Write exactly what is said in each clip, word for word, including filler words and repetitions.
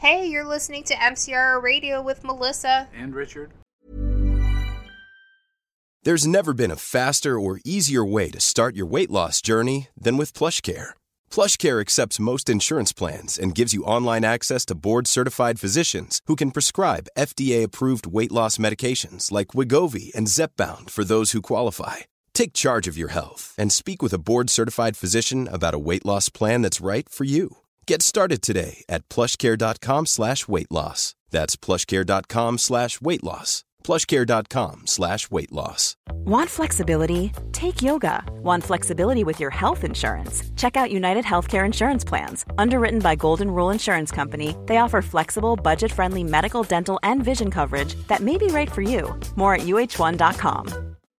Hey, you're listening to M C R Radio with Melissa. And Richard. There's never been a faster or easier way to start your weight loss journey than with PlushCare. PlushCare accepts most insurance plans and gives you online access to board-certified physicians who can prescribe F D A-approved weight loss medications like Wegovy and Zepbound for those who qualify. Take charge of your health and speak with a board-certified physician about a weight loss plan that's right for you. Get started today at plushcare.com slash weight loss. That's plushcare.com slash weight loss. plushcare.com slash weight loss. Want flexibility? Take yoga. Want flexibility with your health insurance? Check out United Healthcare Insurance Plans. Underwritten by Golden Rule Insurance Company, they offer flexible, budget-friendly medical, dental, and vision coverage that may be right for you. More at U H one dot com.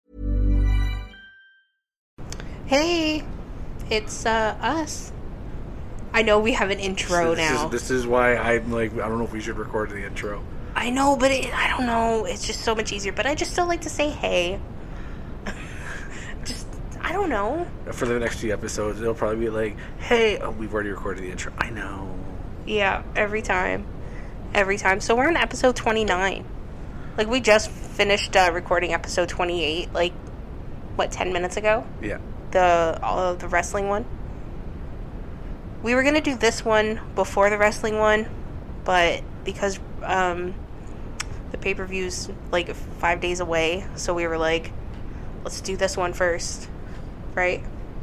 Hey, it's uh, us. I know we have an intro this now. Is, this is why I'm like, I don't know if we should record the intro. I know, but it, I don't know. It's just so much easier. But I just still like to say hey. just, I don't know. For the next few episodes, it'll probably be like, hey, oh, we've already recorded the intro. I know. Yeah, every time. Every time. So we're on episode twenty-nine. Like, we just finished uh, recording episode twenty-eight, like, what, ten minutes ago? Yeah. The, all of the wrestling one. We were going to do this one before the wrestling one, but because um, the pay-per-view's like five days away, so we were like, let's do this one first, right?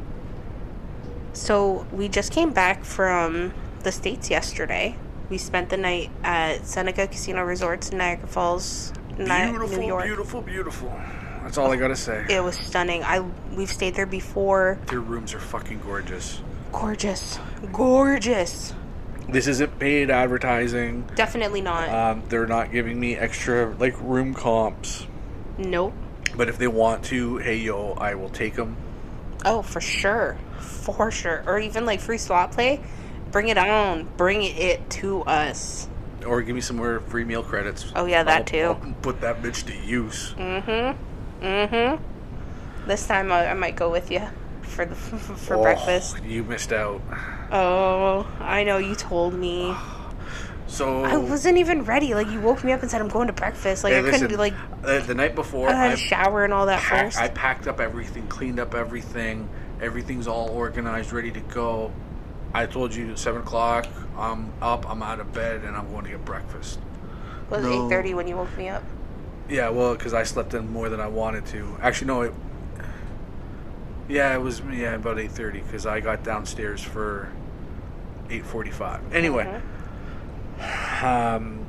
So we just came back from the States yesterday. We spent the night at Seneca Casino Resorts in Niagara Falls, Beautiful, New York. beautiful, beautiful. That's all I gotta say. It was stunning. I We've stayed there before. Their rooms are fucking gorgeous. Gorgeous. Gorgeous. This isn't paid advertising. Definitely not. Um, they're not giving me extra, like, room comps. Nope. But if they want to, hey, yo, I will take them. Oh, for sure. For sure. Or even, like, free slot play. Bring it on. Bring it to us. Or give me some more free meal credits. Oh, yeah, that I'll, too. I'll put that bitch to use. Mm-hmm. Mm-hmm. This time I, I might go with you for the for oh, breakfast. You missed out. Oh, I know. You told me. So I wasn't even ready. Like, you woke me up and said I'm going to breakfast. Like, hey, I listen, couldn't do, like... Uh, the night before, I had I a shower and all that pack, first. I packed up everything, cleaned up everything. Everything's all organized, ready to go. I told you at seven o'clock, I'm up, I'm out of bed, and I'm going to get breakfast. It was no. eight thirty when you woke me up. Yeah, well, because I slept in more than I wanted to. Actually, no, it... Yeah, it was yeah about eight thirty, because I got downstairs for eight forty-five. Anyway... Mm-hmm. Um,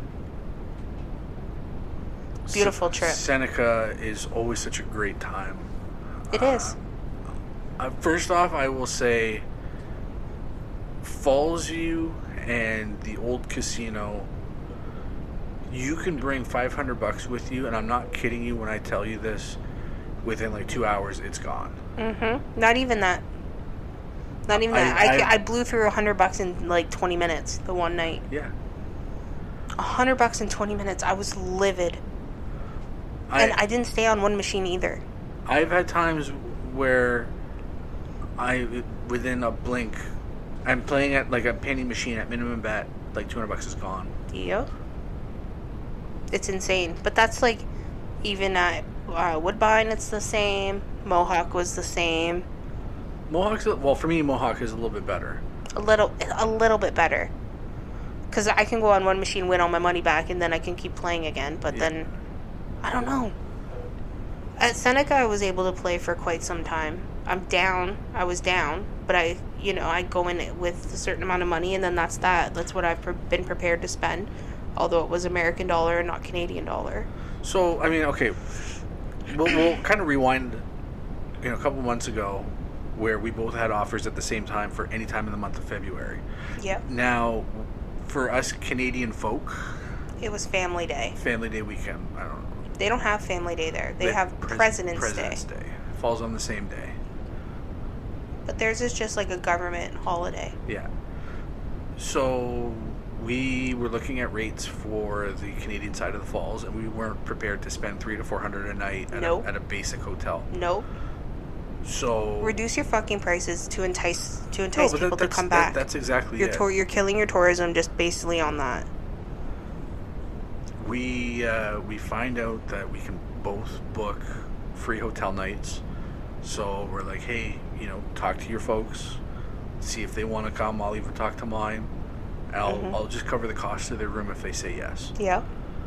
Beautiful trip. Seneca is always such a great time. It uh, is. Uh, first off, I will say Fallsview and the old casino, you can bring five hundred bucks with you, and I'm not kidding you when I tell you this, within like two hours, it's gone. Mm-hmm. Not even that. Not even that. I, I, I blew through a hundred bucks in like twenty minutes the one night. Yeah. A hundred bucks in twenty minutes. I was livid. I, and I didn't stay on one machine either. I've had times where I, within a blink, I'm playing at like a penny machine at minimum bet, like two hundred bucks is gone. Yep. It's insane. But that's like, even at uh, Woodbine, it's the same. Mohawk was the same. Mohawk's, well, for me, Mohawk is a little bit better. A little, a little bit better. Because I can go on one machine, win all my money back, and then I can keep playing again. But yeah. Then, I don't know. At Seneca, I was able to play for quite some time. I'm down. I was down. But I, you know, I go in with a certain amount of money, and then that's that. That's what I've pre- been prepared to spend. Although it was American dollar and not Canadian dollar. So, I mean, okay. We'll, we'll kind of rewind, you know, a couple months ago, where we both had offers at the same time for any time in the month of February. Yep. Now, for us Canadian folk... It was Family Day. Family Day weekend. I don't know. They don't have Family Day there. They, they have Pres- President's, President's Day. Day. Falls on the same day. But theirs is just like a government holiday. Yeah. So, we were looking at rates for the Canadian side of the falls, and we weren't prepared to spend three to four hundred a night at, nope. a, at a basic hotel. Nope. So reduce your fucking prices to entice to entice no, people that, to come that, back. That's exactly you're it. Tor- you're killing your tourism just basically on that. We uh, we find out that we can both book free hotel nights. So we're like, hey, you know, talk to your folks, see if they want to come. I'll even talk to mine. I'll mm-hmm. I'll just cover the cost of their room if they say yes. Yeah.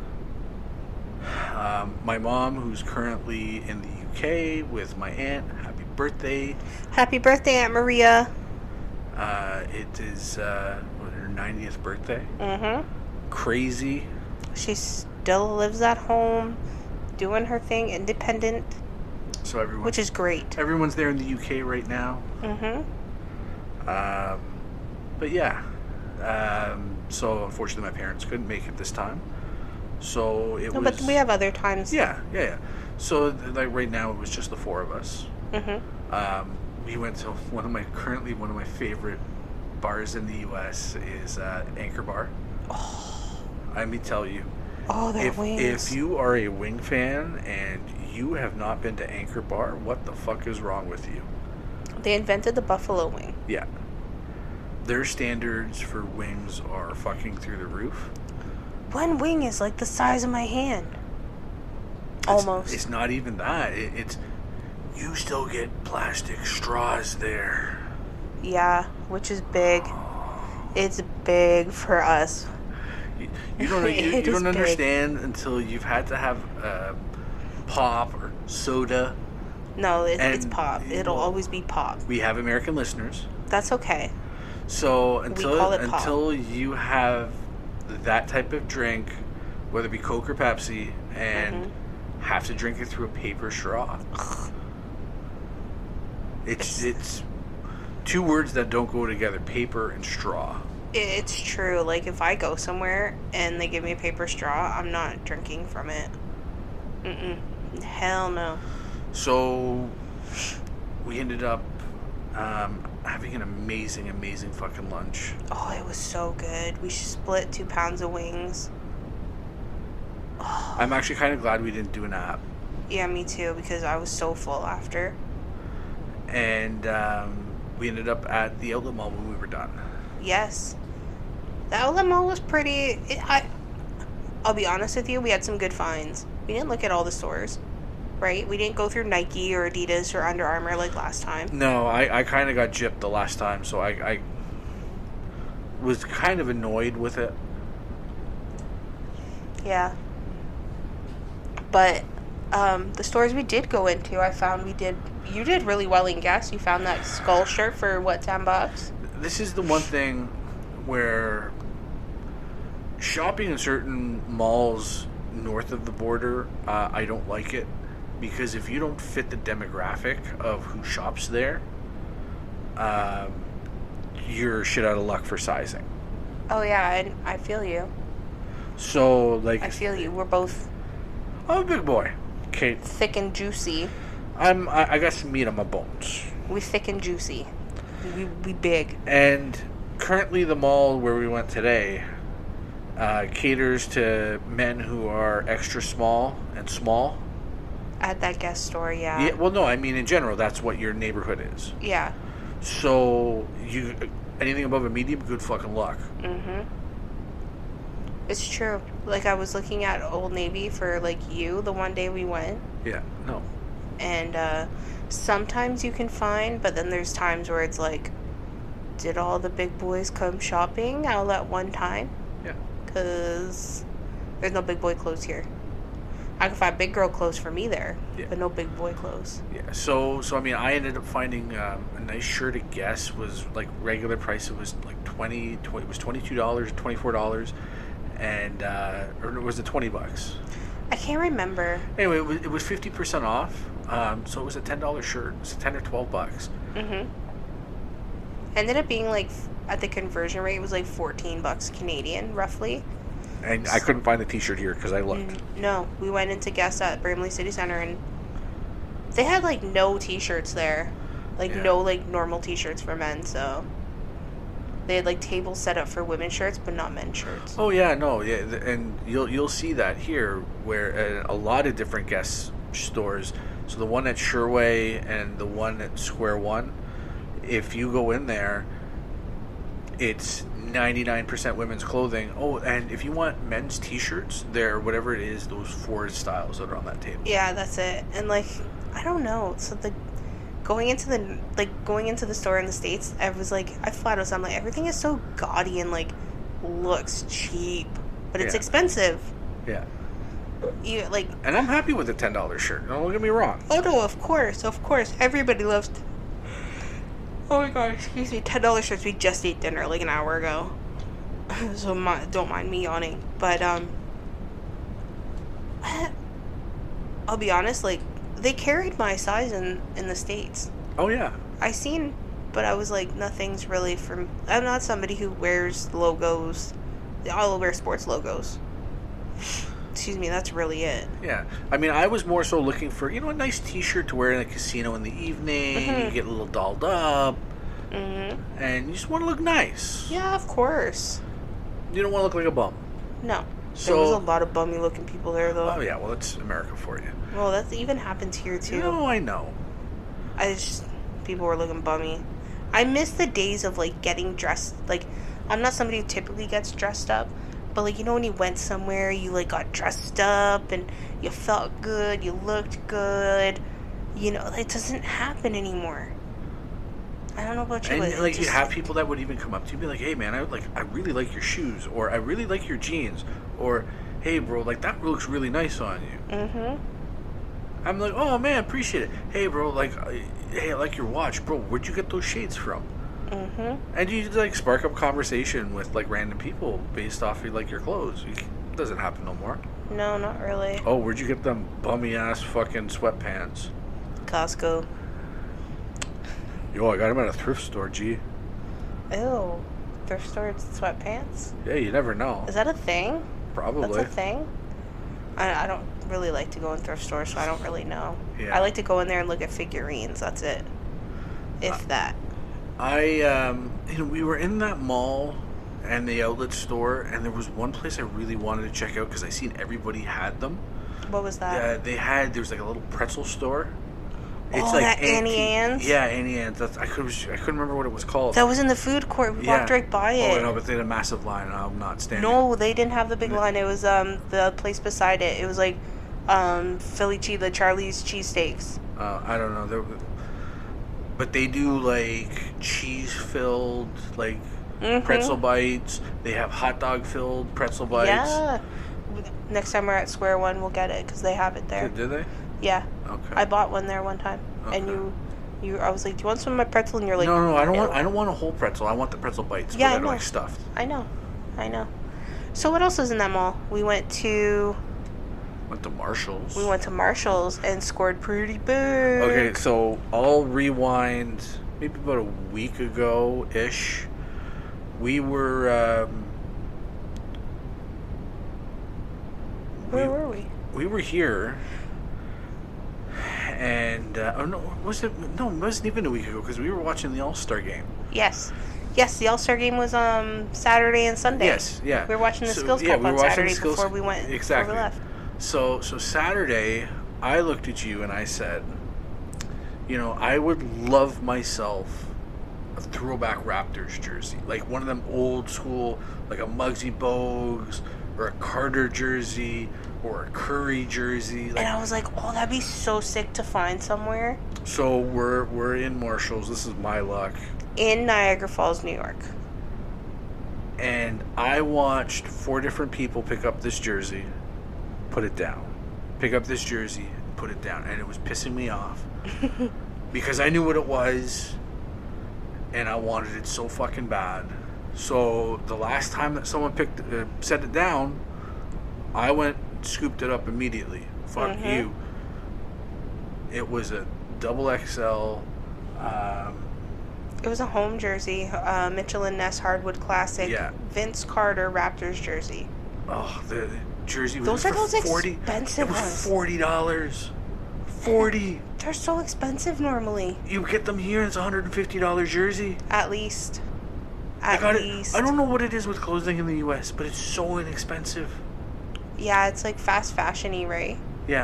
Um, my mom, who's currently in the U K with my aunt, happy birthday. Happy birthday, Aunt Maria. Uh, it is uh, what, her ninetieth birthday. Mm-hmm. Crazy. She still lives at home, doing her thing, independent. So everyone, which is great. Everyone's there in the U K right now. Mm-hmm. Um, but yeah. Um, so unfortunately, my parents couldn't make it this time. So it no, was. But we have other times. Yeah, yeah, yeah. So like right now, it was just the four of us. Mm-hmm. Um, we went to one of my currently one of my favorite bars in the U S is uh, Anchor Bar. Oh. Let me tell you. Oh, their if, wings. If you are a wing fan and you have not been to Anchor Bar, what the fuck is wrong with you? They invented the buffalo wing. Yeah. Their standards for wings are fucking through the roof. One wing is like the size of my hand. It's, Almost. It's not even that. It, it's you still get plastic straws there. Yeah, which is big. It's big for us. You, you don't you, you don't understand big. Until you've had to have uh, pop or soda. No, it, it's pop. It'll well, always be pop. We have American listeners. That's okay. So until we call it until pop. you have that type of drink, whether it be Coke or Pepsi, and mm-hmm. have to drink it through a paper straw. It's it's two words that don't go together: paper and straw. It's true. Like if I go somewhere and they give me a paper straw, I'm not drinking from it. Mm-mm. Hell no. So we ended up um, having an amazing, amazing fucking lunch. Oh, it was so good. We split two pounds of wings. Oh. I'm actually kind of glad we didn't do an app. Yeah, me too, because I was so full after. And um, we ended up at the outlet mall when we were done. Yes. The outlet mall was pretty... It, I, I'll be honest with you, we had some good finds. We didn't look at all the stores, right? We didn't go through Nike or Adidas or Under Armour like last time. No, I, I kind of got gypped the last time, so I, I was kind of annoyed with it. Yeah. But um, the stores we did go into, I found we did... You did really well in Guess. You found that skull shirt for, what, ten bucks? This is the one thing where shopping in certain malls north of the border, uh, I don't like it. Because if you don't fit the demographic of who shops there, um, you're shit out of luck for sizing. Oh, yeah, I, I feel you. So, like... I feel you. We're both... I'm a big boy. Okay. Thick and juicy. I'm, I, I got some meat on my bones. We thick and juicy. We, we big. And currently the mall where we went today uh, caters to men who are extra small and small. At that Guess store, yeah. Yeah. Well, no, I mean in general, that's what your neighborhood is. Yeah. So you anything above a medium, good fucking luck. Mm-hmm. It's true. Like I was looking at Old Navy for like you the one day we went. Yeah. No. And uh, sometimes you can find, but then there's times where it's like, did all the big boys come shopping all at one time? Yeah. Because there's no big boy clothes here. I can find big girl clothes for me there, yeah. but no big boy clothes. Yeah. So, so I mean, I ended up finding um, a nice shirt at Guess. Was like regular price. It was like twenty. twenty it was twenty two dollars, twenty four dollars, and uh, or was it twenty bucks? I can't remember. Anyway, it was, it was fifty percent off. Um, so it was a ten dollar shirt. It was ten or twelve bucks. Mm-hmm. Ended up being like at the conversion rate, it was like fourteen bucks Canadian, roughly. And I couldn't find the T-shirt here because I looked. No, we went into Guess at Bramley City Center and they had like no T-shirts there, like yeah. no like normal T-shirts for men. So they had like tables set up for women's shirts, but not men's shirts. Oh yeah, no, yeah, and you'll you'll see that here where uh, a lot of different Guess stores So the one at Sherway and the one at Square One, if you go in there, it's ninety-nine percent women's clothing. Oh, and if you want men's t-shirts, they're whatever it is, those four styles that are on that table. Yeah, that's it. And like, I don't know. So the going into the like going into the store in the States, I was like, I flat out, I'm like, everything is so gaudy and like looks cheap, but it's Yeah. expensive. Yeah. You like, And I'm happy with the ten dollar shirt. Don't get me wrong. oh no, of course, of course, everybody loves. Oh my god, excuse me, ten dollar shirts. We just ate dinner like an hour ago, so my, don't mind me yawning. But um, I'll be honest, like they carried my size in in the States. Oh yeah. I seen, but I was like, nothing's really for. I'm not somebody who wears logos. I'll wear sports logos. Excuse me, that's really it. Yeah. I mean, I was more so looking for, you know, a nice t-shirt to wear in a casino in the evening. Mm-hmm. You get a little dolled up. Mm-hmm. And you just want to look nice. Yeah, of course. You don't want to look like a bum. No. So- there was a lot of bummy looking people there, though. Oh, yeah. Well, that's America for you. Well, that even happens here, too. No, I know. I just, people were looking bummy. I miss the days of, like, getting dressed. Like, I'm not somebody who typically gets dressed up. But, like, you know when you went somewhere, you, like, got dressed up and you felt good, you looked good. You know, it doesn't happen anymore. I don't know about you, And but it like you just- have people that would even come up to you and be like, "Hey man, I like I really like your shoes," or "I really like your jeans," or "Hey bro, like that looks really nice on you." Mhm. I'm like, "Oh man, appreciate it." "Hey bro, like, I- hey, I like your watch, bro. Where'd you get those shades from?" Mhm. And you like spark up conversation with like random people based off of like your clothes. You, it doesn't happen no more. No, not really. Oh, where'd you get them bummy ass fucking sweatpants? Costco. Yo, I got them at a thrift store. G. Ew. Thrift store sweatpants? Yeah, you never know. Is that a thing? Probably. That's a thing? I, I don't really like to go in thrift stores, so I don't really know. Yeah. I like to go in there and look at figurines. That's it. If Uh, that. I, um, you know, we were in that mall and the outlet store, and there was one place I really wanted to check out because I seen everybody had them. What was that? Uh, they had, there was like a little pretzel store. Oh, that Annie Ann's? Yeah, Annie Ann's. That's, I, could, I couldn't remember what it was called. That was in the food court. We Yeah. walked right by Oh, it. no, but they had a massive line, and I'm not standing. No, they didn't have the big line. It was um the place beside it. It was like um Philly cheese, the Charlie's cheesesteaks. Uh, I don't know. There, but they do like cheese filled, like Mhm. pretzel bites. They have hot dog filled pretzel bites. Yeah. Next time we're at Square One, we'll get it because they have it there. Did, did they? Yeah. Okay. I bought one there one time, and Okay. you, you. I was like, "Do you want some of my pretzel?" And you're like, no, no, I don't "Ew." want. I don't want a whole pretzel. I want the pretzel bites. Yeah, but I they're know. like stuffed. I know, I know. So what else was in that mall? We went to Went to Marshalls. we went to Marshalls and scored pretty big. Okay, so I'll rewind. Maybe about a week ago ish. We were. Um, Where we, were we? we were here, and uh, oh no, was it? No, it wasn't even a week ago because we were watching the All Star game. Yes, yes. The All Star game was um Saturday and Sunday. Yes, yeah. We were watching the So, Skills yeah, Cup we were on watching Saturday the Skills- before we went. Exactly. Before we left. So, so Saturday, I looked at you and I said, you know, I would love myself a throwback Raptors jersey, like one of them old school, like a Muggsy Bogues or a Carter jersey or a Curry jersey. Like, And I was like, "Oh, that'd be so sick to find somewhere so we're we're in Marshalls. This is my luck, in Niagara Falls, New York." and I watched four different people pick up this jersey, put it down, pick up this jersey, put it down, and it was pissing me off because I knew what it was, and I wanted it so fucking bad. So the last time that someone picked uh, set it down, I went scooped it up immediately. Fuck Mhm. you. It was a double X L. Um, It was a home jersey, uh, Mitchell and Ness Hardwood Classic, Yeah. Vince Carter Raptors jersey. oh, the jersey was Those are for those forty. expensive It was ones. forty dollars. Forty. They're so expensive normally. You get them here, and it's a hundred and fifty dollar jersey. At least. I At got least. it. I don't know what it is with clothing in the U S, but it's so inexpensive. Yeah, it's like fast fashion-y, right? Yeah.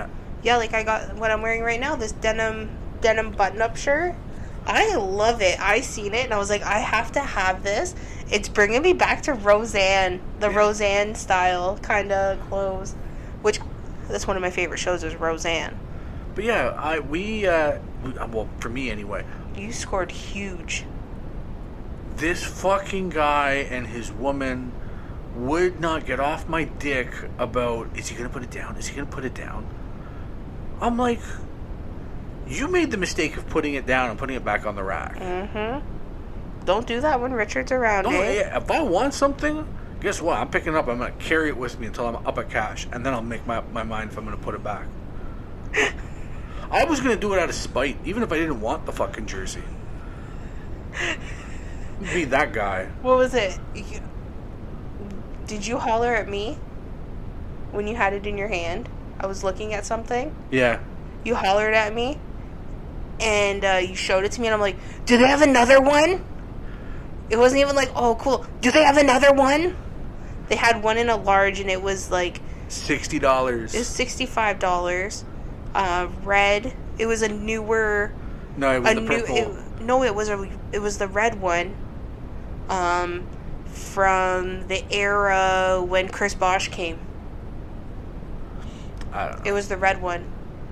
Yeah, like I got what I'm wearing right now, this denim denim button-up shirt. I love it. I seen it and I was like, I have to have this. It's bringing me back to Roseanne, the Yeah. Roseanne style kind of clothes, which that's one of my favorite shows is Roseanne. But yeah, I we, uh, we well for me anyway. You scored huge. This fucking guy and his woman would not get off my dick about, is he gonna put it down? Is he gonna put it down? I'm like, you made the mistake of putting it down and putting it back on the rack. Mm-hmm. Don't do that when Richard's around, Don't, eh? yeah, if I want something, guess what? I'm picking it up. I'm gonna carry it with me until I'm up at cash, and then I'll make my my mind if I'm gonna put it back. I was gonna do it out of spite, even if I didn't want the fucking jersey. Be that guy. What was it? You- Did you holler at me when you had it in your hand? I was looking at something. Yeah. You hollered at me, and uh, you showed it to me, and I'm like, do they have another one? It wasn't even like, oh, cool. Do they have another one? They had one in a large, and it was like... Sixty dollars. It was sixty-five dollars. Uh, red. It was a newer... No, it was a the new. purple. It, no, it was a. It was the red one. Um, from the era when Chris Bosh came. I don't know. It was the red one.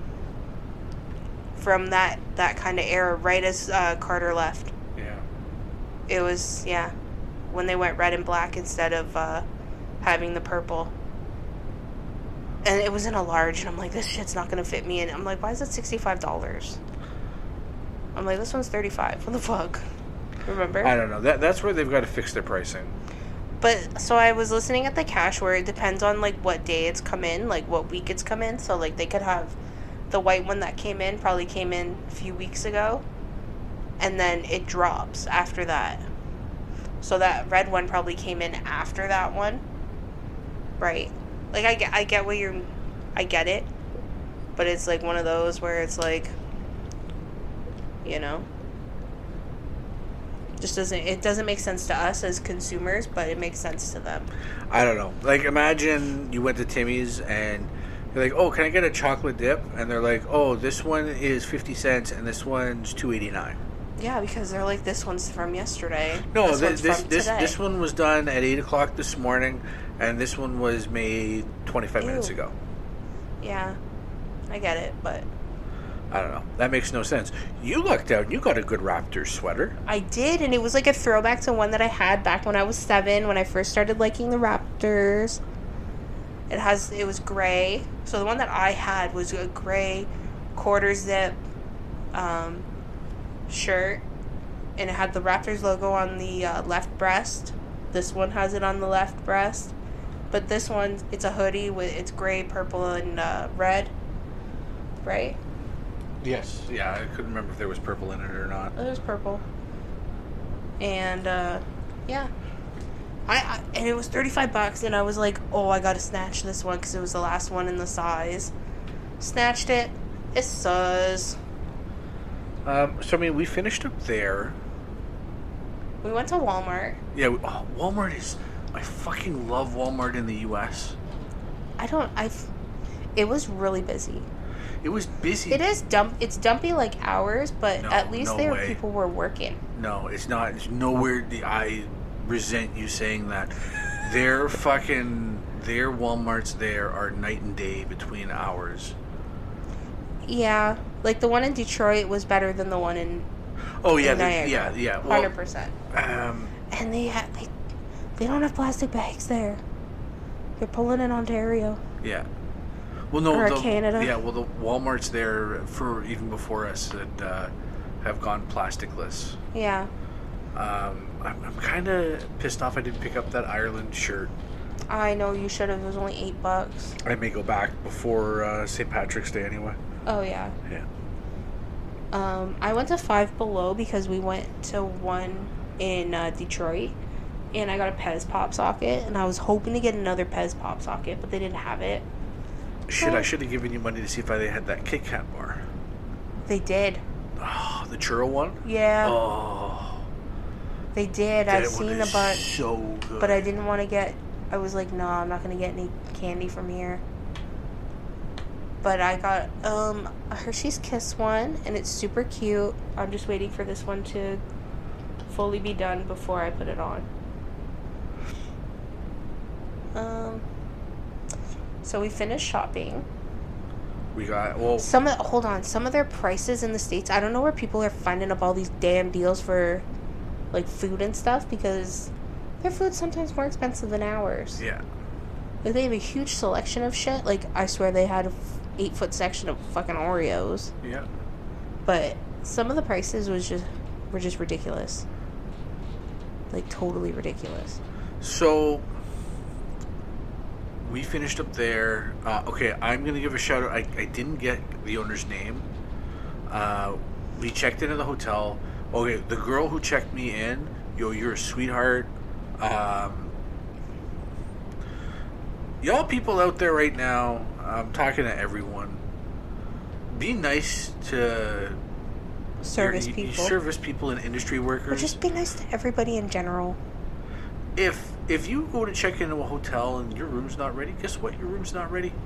From that that kind of era, right as uh, Carter left. Yeah. It was yeah, when they went red and black instead of uh, having the purple. And it was in a large, and I'm like, this shit's not gonna fit me. And I'm like, why is it sixty-five dollars? I'm like, this one's thirty-five. What the fuck? Remember? I don't know. That that's where they've got to fix their pricing. But so I was listening at the cash where it depends on like what day it's come in, like what week it's come in. So like they could have the white one that came in probably came in a few weeks ago, and then it drops after that. So that red one probably came in after that one, right? Like I get, I get what you're, I get it, but it's like one of those where it's like, you know. Just doesn't it doesn't make sense to us as consumers, but it makes sense to them. I don't know. Like, imagine you went to Timmy's and you're like, oh, can I get a chocolate dip? And they're like, oh, this one is fifty cents and this one's two eighty-nine. Yeah, because they're like, this one's from yesterday. No, this this one's this from this, today. this one was done at eight o'clock this morning, and this one was made twenty-five minutes Ew. ago. Yeah, I get it, but I don't know. That makes no sense. You lucked out. You got a good Raptors sweater. I did, and it was like a throwback to one that I had back when I was seven, when I first started liking the Raptors. It has, it was gray. So the one that I had was a gray quarter zip um, shirt, and it had the Raptors logo on the uh, left breast. This one has it on the left breast, but this one, it's a hoodie with it's gray, purple, and uh, red. Right? Yes. Yeah, I couldn't remember if there was purple in it or not. It was purple. And, uh, yeah. I, I and it was thirty-five bucks, and I was like, oh, I gotta snatch this one, because it was the last one in the size. Snatched it. It sus. Um, so, I mean, we finished up there. We went to Walmart. Yeah, we, oh, Walmart is... I fucking love Walmart in the U S. I don't, I, it was really busy. It was busy. It is dump, it's dumpy like hours, but No, at least no there way. people were working. No, it's not. It's nowhere. The, I resent you saying that. Their fucking their WalMarts there are night and day between hours. Yeah, like the one in Detroit was better than the one in Oh yeah, in the, Niagara. yeah, yeah. one Well, hundred percent. um, And they ha- they they don't have plastic bags there. They're pulling in Ontario. yeah. Well, no, Or the, Canada. Yeah, well, the WalMarts there for even before us that uh, have gone plasticless. Yeah. Um, I'm, I'm kind of pissed off I didn't pick up that Ireland shirt. I know you should have. It was only eight bucks. I may go back before uh, Saint Patrick's Day anyway. Oh yeah. Yeah. Um, I went to Five Below because we went to one in uh, Detroit, and I got a Pez pop socket, and I was hoping to get another Pez pop socket, but they didn't have it. Shit, I should have given you money to see if I had that Kit Kat bar. They did. Oh, the churro one? Yeah. Oh. They did. That I've one seen is a bunch, so good. but I didn't want to get. I was like, no, I'm not gonna get any candy from here. But I got um, a Hershey's Kiss one, and it's super cute. I'm just waiting for this one to fully be done before I put it on. Um, so we finished shopping. We got, well... Some of, hold on, some of their prices in the States, I don't know where people are finding up all these damn deals for, like, food and stuff, because their food's sometimes more expensive than ours. Yeah. Like, they have a huge selection of shit. Like, I swear they had a f- eight-foot section of fucking Oreos. Yeah. But some of the prices was just were just ridiculous. Like, totally ridiculous. So... we finished up there. Uh, okay, I'm going to give a shout out. I, I didn't get the owner's name. Uh, we checked into the hotel. Okay, the girl who checked me in, yo, you're a sweetheart. Um, y'all people out there right now, I'm talking to everyone. Be nice to... Service your, people. Service people and industry workers. Or just be nice to everybody in general. If if you go to check into a hotel and your room's not ready, guess what? Your room's not ready.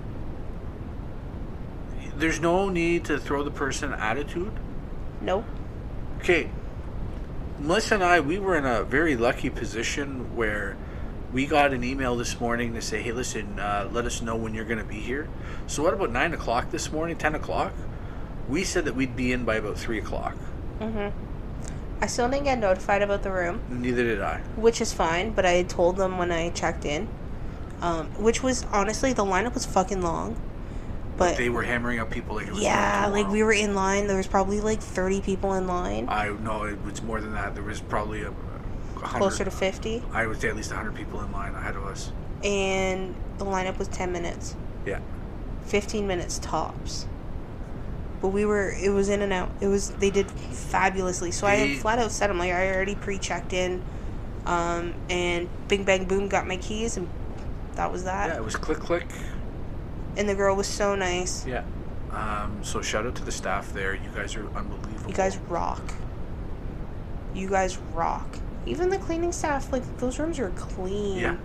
There's no need to throw the person attitude. Nope. Okay, Melissa and I, we were in a very lucky position where we got an email this morning to say, hey, listen, uh, let us know when you're going to be here. So what about nine o'clock this morning, ten o'clock? We said that we'd be in by about three o'clock. Mm-hmm. I still didn't get notified about the room. Neither did I. Which is fine, but I had told them when I checked in. Um, which was, honestly, the lineup was fucking long. But they were hammering up people like it was yeah, like we were in line. There was probably like thirty people in line. I no, it was more than that. There was probably a, a hundred, closer to fifty. I would say at least a hundred people in line ahead of us. And the lineup was ten minutes. Yeah. Fifteen minutes tops. But we were, it was in and out. It was, they did fabulously. So they, I had flat out said, I'm like, I already pre-checked in. Um, and bing, bang, boom, got my keys, and that was that. Yeah, it was click, click. And the girl was so nice. Yeah. Um, so shout out to the staff there. You guys are unbelievable. You guys rock. You guys rock. Even the cleaning staff, like, those rooms are clean. Yeah.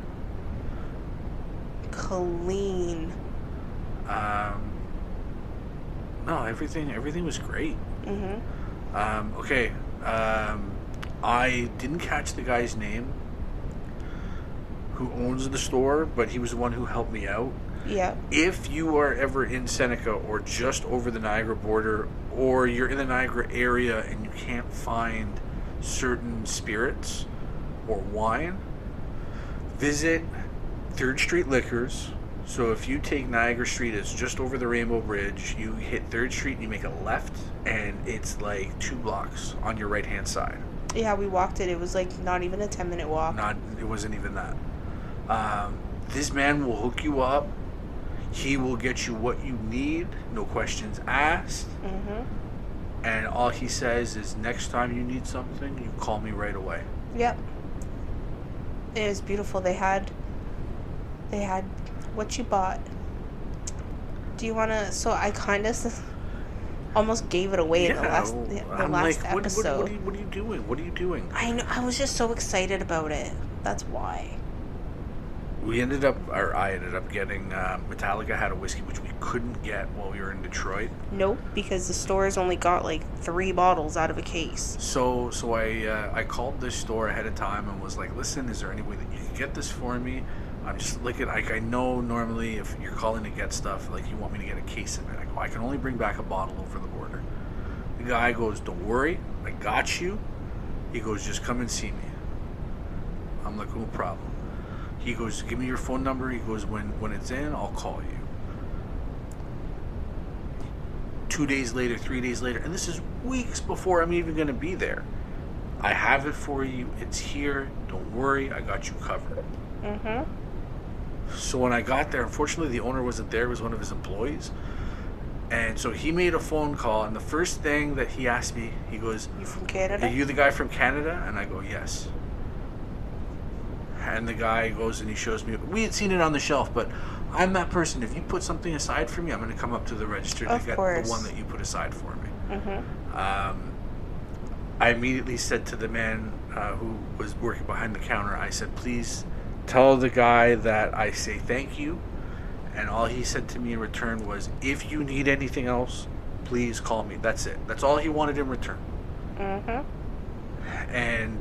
Clean. Um... No, everything everything was great. Mm-hmm. Um, okay. Um, I didn't catch the guy's name who owns the store, but he was the one who helped me out. Yeah. If you are ever in Seneca or just over the Niagara border, or you're in the Niagara area and you can't find certain spirits or wine, visit Third Street Liquors. So if you take Niagara Street, it's just over the Rainbow Bridge. You hit Third Street and you make a left, and it's like two blocks on your right-hand side. Yeah, we walked it. It was like not even a ten-minute walk. Not, it wasn't even that. Um, this man will hook you up. He will get you what you need, no questions asked. Mm-hmm. And all he says is, next time you need something, you call me right away. Yep. It was beautiful. They had, they had what you bought. Do you want to, so I kind of almost gave it away yeah, in the last, the, the I'm last like, what, episode. What, what, are you, what are you doing? What are you doing? I know, I was just so excited about it. That's why. We ended up, or I ended up getting, uh, Metallica had a whiskey, which we couldn't get while we were in Detroit. Nope, because the stores only got like three bottles out of a case. So, so I, uh, I called this store ahead of time and was like, listen, is there any way that you can get this for me? I'm just looking, like, I know normally if you're calling to get stuff, like, you want me to get a case of it. I go, I can only bring back a bottle over the border. The guy goes, don't worry, I got you. He goes, just come and see me. I'm like, no problem. He goes, give me your phone number. He goes, when, when it's in, I'll call you. Two days later, three days later, and this is weeks before I'm even going to be there. I have it for you. It's here. Don't worry. I got you covered. Mm-hmm. So when I got there, unfortunately, the owner wasn't there. It was one of his employees. And so he made a phone call, and the first thing that he asked me, he goes, You from Canada? Are you the guy from Canada? And I go, yes. And the guy goes and he shows me, we had seen it on the shelf, but I'm that person. If you put something aside for me, I'm going to come up to the register to Of get course. the one that you put aside for me. Mm-hmm. Um, I immediately said to the man uh, who was working behind the counter, I said, please tell the guy that I say thank you And all he said to me in return was, if you need anything else, please call me. That's it. That's all he wanted in return. Mm-hmm. And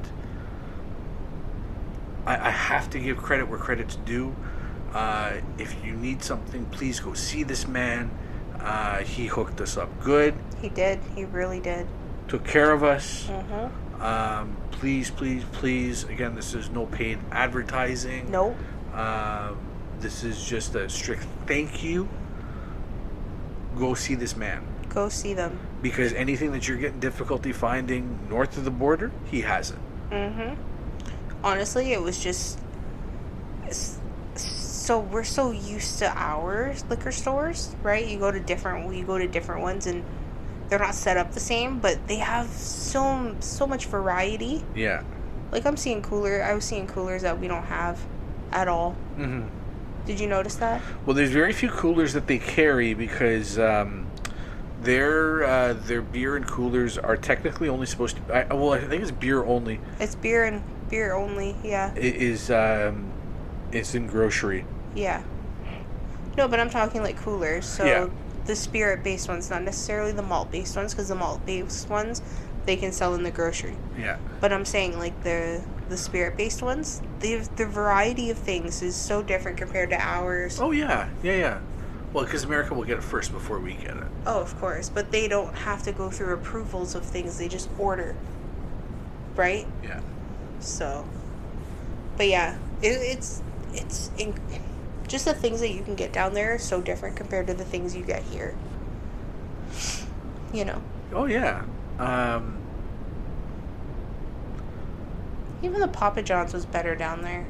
I, I have to give credit where credit's due. Uh, if you need something, please go see this man. Uh, he hooked us up good. He did. He really did. Took care of us. Mm-hmm. Um, please, please, please. Again, this is no paid advertising. Nope. Um, this is just a strict thank you. Go see this man. Go see them. Because anything that you're getting difficulty finding north of the border, he has it. Mm-hmm. Honestly, it was just... So we're so used to our liquor stores, right? You go to different, you go to different ones, and they're not set up the same, but they have so so much variety. Yeah. Like I'm seeing cooler, I was seeing coolers that we don't have at all. Mm-hmm. Did you notice that? Well, there's very few coolers that they carry because um, their uh, their beer and coolers are technically only supposed to. I, well, I think it's beer only. It's beer and beer only. Yeah. It is. Um, it's in grocery. Yeah. No, but I'm talking like coolers. So yeah. The spirit-based ones, not necessarily the malt-based ones, because the malt-based ones they can sell in the grocery. Yeah. But I'm saying like the the spirit-based ones, the the variety of things is so different compared to ours. Oh yeah, yeah, yeah. Well, because America will get it first before we get it. Oh, of course, but they don't have to go through approvals of things; they just order, right? Yeah. So, but yeah, it, it's it's in, just the things that you can get down there are so different compared to the things you get here. You know. Oh yeah. Um, Even the Papa John's was better down there.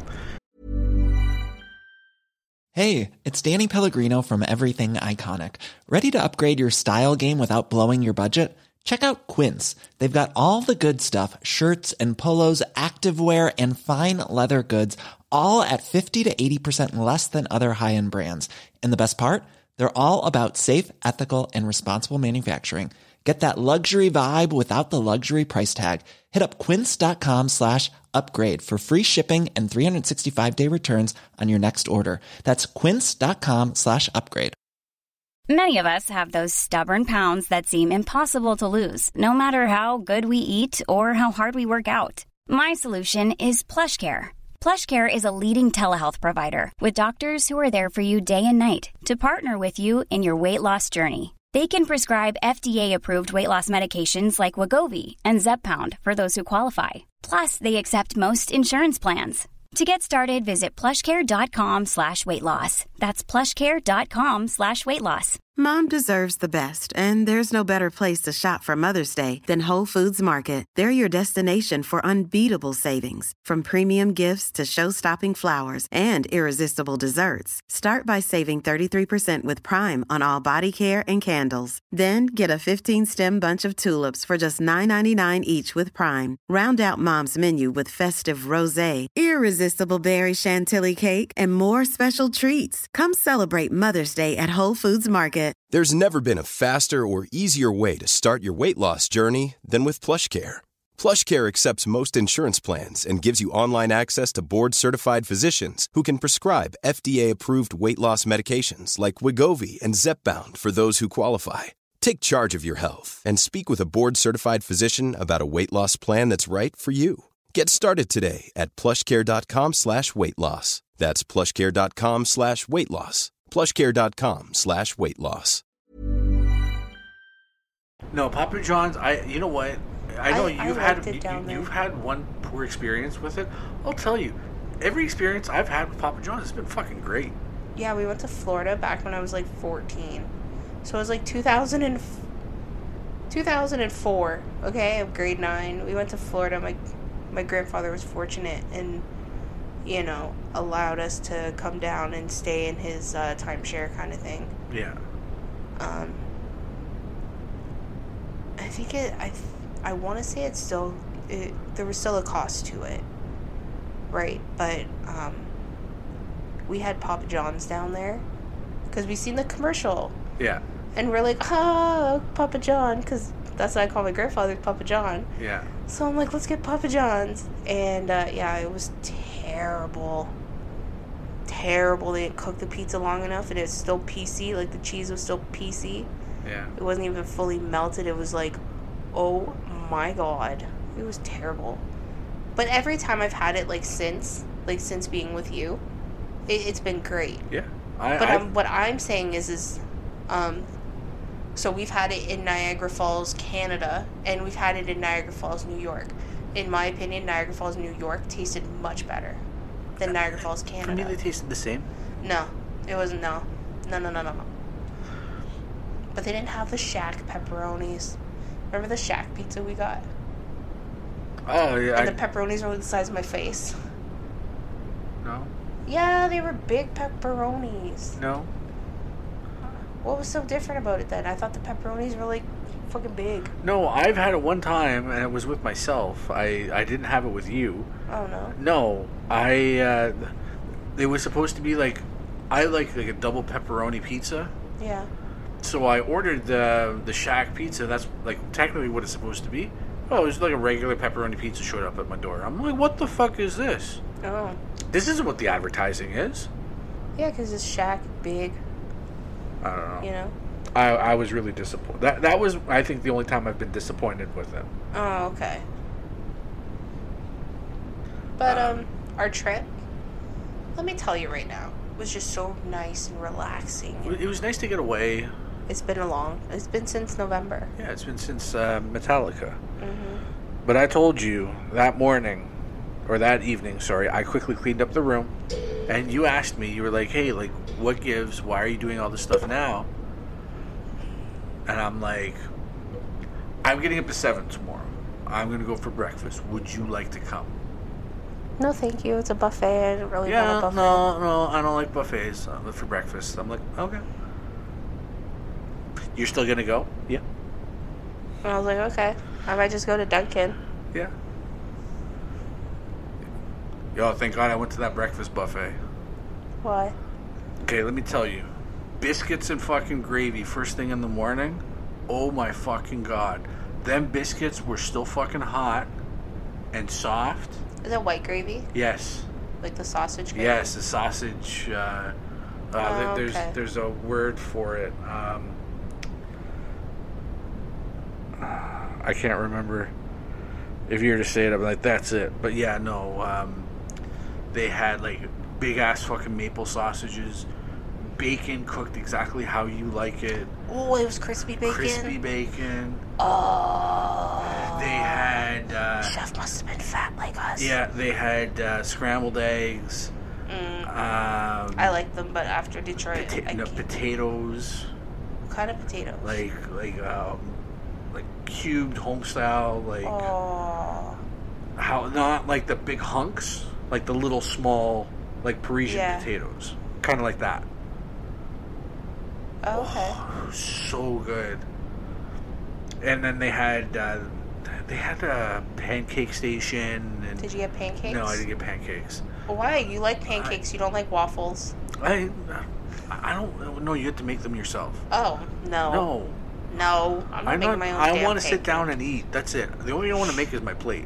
Hey, it's Danny Pellegrino from Everything Iconic. Ready to upgrade your style game without blowing your budget? Check out Quince. They've got all the good stuff, shirts and polos, activewear, and fine leather goods, all at fifty to eighty percent less than other high-end brands. And the best part? They're all about safe, ethical, and responsible manufacturing. Get that luxury vibe without the luxury price tag. Hit up quince.com slash upgrade for free shipping and three sixty-five day returns on your next order. That's quince.com slash upgrade. Many of us have those stubborn pounds that seem impossible to lose, no matter how good we eat or how hard we work out. My solution is PlushCare. PlushCare is a leading telehealth provider with doctors who are there for you day and night to partner with you in your weight loss journey. They can prescribe F D A-approved weight loss medications like Wegovy and Zepbound for those who qualify. Plus, they accept most insurance plans. To get started, visit plushcare.com slash weight loss. That's plushcare.com slash weight loss. Mom deserves the best, and there's no better place to shop for Mother's Day than Whole Foods Market. They're your destination for unbeatable savings, from premium gifts to show-stopping flowers and irresistible desserts. Start by saving thirty-three percent with Prime on all body care and candles. Then get a fifteen-stem bunch of tulips for just nine ninety-nine each with Prime. Round out Mom's menu with festive rosé, irresistible berry chantilly cake, and more special treats. Come celebrate Mother's Day at Whole Foods Market. There's never been a faster or easier way to start your weight loss journey than with PlushCare. PlushCare accepts most insurance plans and gives you online access to board-certified physicians who can prescribe F D A-approved weight loss medications like Wegovy and Zepbound for those who qualify. Take charge of your health and speak with a board-certified physician about a weight loss plan that's right for you. Get started today at plushcare.com slash weight loss. That's plushcare.com slash weight loss. plushcare.com slash weight loss. No, Papa John's, I you know what? I know I- you've I had liked it you, down there. you've had one poor experience with it. I'll tell you, every experience I've had with Papa John's has been fucking great. Yeah, we went to Florida back when I was like fourteen. So it was like two thousand and two thousand four, okay, grade nine. We went to Florida. My my grandfather was fortunate and, you know, allowed us to come down and stay in his uh, timeshare kind of thing. Yeah. Um, I think it, I, I want to say it's still, it, there was still a cost to it, right? But, um, we had Papa John's down there, because we seen the commercial, Yeah. and we're like, ah, Papa John, because that's what I call my grandfather, Papa John. Yeah. So I'm like, let's get Papa John's, and, uh, yeah, it was terrible, terrible. They didn't cook the pizza long enough, and it's still piecey. Like, the cheese was still piecey. Yeah. It wasn't even fully melted. It was like, oh my god. It was terrible. But every time I've had it, like, since, like, since being with you, it, it's been great. Yeah. I, but I, um, what I'm saying is, is, um, so we've had it in Niagara Falls, Canada, and we've had it in Niagara Falls, New York. In my opinion, Niagara Falls, New York tasted much better than Niagara Falls, Canada. For me, they tasted the same. No, it wasn't. No, no, no, no, no, no. But they didn't have the Shack pepperonis. Remember the Shack pizza we got? Oh yeah. And I, the pepperonis were the size of my face. no. Yeah, they were big pepperonis. No. What was so different about it then? I thought the pepperonis were like fucking big. No, I've had it one time, and it was with myself. I, I didn't have it with you. Oh no. No, I. Uh, it was supposed to be like, I like like a double pepperoni pizza. Yeah. So I ordered the the Shack pizza. That's like technically what it's supposed to be. Oh, it was like a regular pepperoni pizza showed up at my door. I'm like, what the fuck is this? Oh. This isn't what the advertising is. Yeah, because it's Shack big. I don't know. You know. I I was really disappointed. That that was I think the only time I've been disappointed with it. Oh, okay. But Um, um, our trip. Let me tell you right now, was just so nice and relaxing. It was nice to get away. It's been a long. It's been since November. Yeah, it's been since uh, Metallica. Mm-hmm. But I told you that morning, or that evening, sorry, I quickly cleaned up the room, and you asked me, you were like, hey, like, what gives? Why are you doing all this stuff now? And I'm like, I'm getting up at seven tomorrow. I'm going to go for breakfast. Would you like to come? No, thank you. It's a buffet. I don't really Yeah, want a buffet. no, no, I don't like buffets uh, for breakfast. I'm like, okay. You're still going to go? Yeah. And I was like, okay. I might just go to Dunkin'. Yeah. Yo, thank God I went to that breakfast buffet. Why? Okay, let me tell you. Biscuits and fucking gravy first thing in the morning. Oh my fucking God. Them biscuits were still fucking hot and soft. Is it white gravy? Yes. Like the sausage gravy? Yes, the sausage. Uh, uh, Oh, there's okay. there's a word for it. Um, I can't remember. If you were to say it, I'm like, that's it. But yeah, no. Um, they had like big ass fucking maple sausages, bacon cooked exactly how you like it. Oh, it was crispy bacon. Crispy bacon. Oh. They had. Uh, Chef must have been fat like us. yeah, they had uh, scrambled eggs. Mm. Um, I like them, but after Detroit, pota- I no, can't. potatoes. What kind of potatoes? Like like um, like cubed home style. Like Oh. how not like the big hunks, like the little small like Parisian Yeah. potatoes, kind of like that. Oh, okay. Oh, so good. And then they had uh, they had a pancake station. And Did you get pancakes? No, I didn't get pancakes. Why? You like pancakes. You don't like waffles. I I don't know. You have to make them yourself. Oh, no. No, No. I'm not I'm making not. my own I damn want to sit pancake. down and eat. That's it. The only thing I want to make is my plate.